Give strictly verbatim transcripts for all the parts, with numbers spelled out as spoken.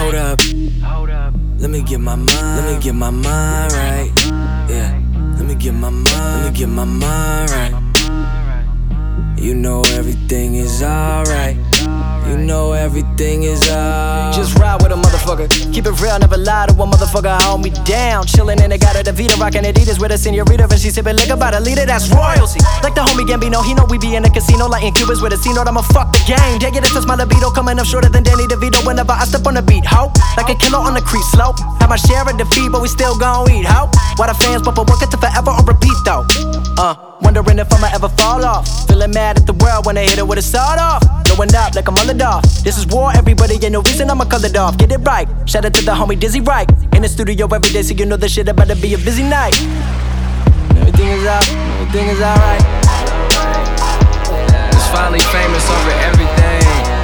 Hold up, hold up. Let me get my mind, let me get my mind right. Yeah, let me get my mind, let me get my mind right. You know everything is alright. You know everything is alright. Just ride with a motherfucker. Keep it real, never lie to a motherfucker. Hold me down. Chillin' in the got a Davida, rockin' Adidas with a senorita. And she sippin' liquor by the leader, that's royalty. Like the homie Gambino, he know we be in the casino. Lightin' Cubans with a C-note, I'ma fuck the game. Take it, it's my libido. Coming up shorter than Danny DeVito whenever I step on the beat, ho. Like a killer on the creep slope. Have my share of defeat, but we still gon' eat, ho. Why the fans bump a work it to forever on repeat, though? Uh, wondering if I'ma ever fall off. Feeling mad at the world when they hit it with a sawed off. Going up like I'm underdog. This is war, everybody, ain't no reason I'ma cut it off. Get it right. Shout out to the homie Dizzy Wright. In the studio every day, so you know this shit about to be a busy night. Everything is out, everything is alright. It's finally famous over everything.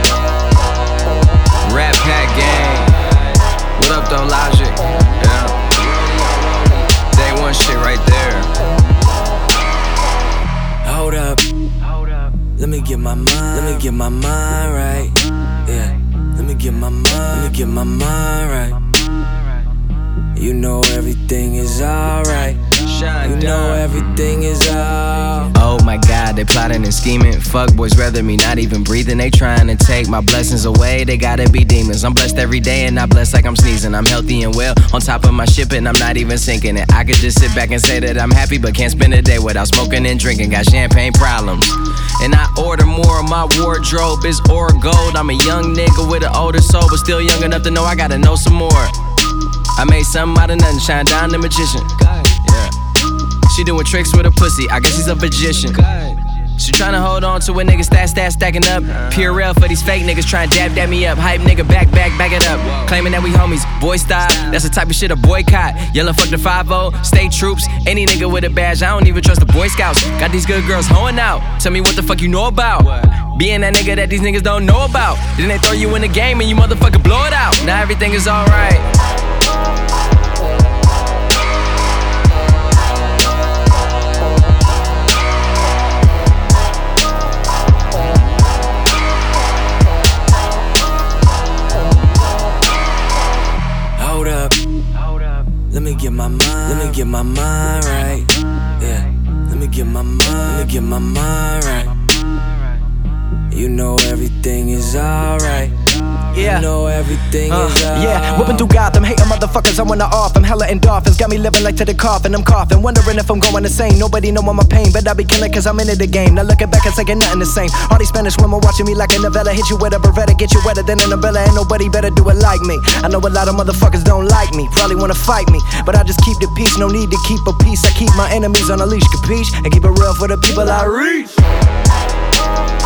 Rat Pack Gang. What up though, Logic? Yeah. Day one shit right there. Hold up, hold up. Let me get my mind, let me get my mind right. Yeah, let me get my mind, let me get my mind right. You know everything is alright. You know everything is alright. Oh my God, they plotting and scheming. Fuck boys, rather me not even breathing. They trying to take my blessings away. They gotta be demons. I'm blessed every day and not blessed like I'm sneezing. I'm healthy and well, on top of my ship and I'm not even sinking it. I could just sit back and say that I'm happy, but can't spend a day without smoking and drinking. Got champagne problems. And I order more. My wardrobe is ore gold. I'm a young nigga with an older soul, but still young enough to know I gotta know some more. I made something out of nothing, shine down the magician. Yeah. She doing tricks with a pussy, I guess she's a magician. She tryna hold on to a nigga stat stat stacking up. Purell for these fake niggas tryna dab dab me up. Hype nigga back back back it up. Claiming that we homies, boy style. That's the type of shit a boycott. Yelling fuck the five oh, state troops. Any nigga with a badge, I don't even trust the Boy Scouts. Got these good girls hoeing out. Tell me what the fuck you know about. Being that nigga that these niggas don't know about. Then they throw you in the game and you motherfucker blow it out. Now everything is alright. Hold up, hold up. Let me get my mind, let me get my mind right. Yeah, let me get my mind, let me get my mind right. You know everything is alright. Yeah. You know everything uh, is alright. Yeah, whipping through Gotham, hating motherfuckers, I wanna off. I'm hella endorphins, got me living like to the coffin. I'm coughing, wondering if I'm going insane. Nobody know my pain, but I be killing cause I'm into the game. Now looking back, it's like ain't nothing the same. All these Spanish women watching me like a novella. Hit you with a Beretta, get you wetter than an umbrella. Ain't nobody better do it like me. I know a lot of motherfuckers don't like me, probably wanna fight me, but I just keep the peace, no need to keep a peace. I keep my enemies on a leash, capiche? And keep it real for the people I reach.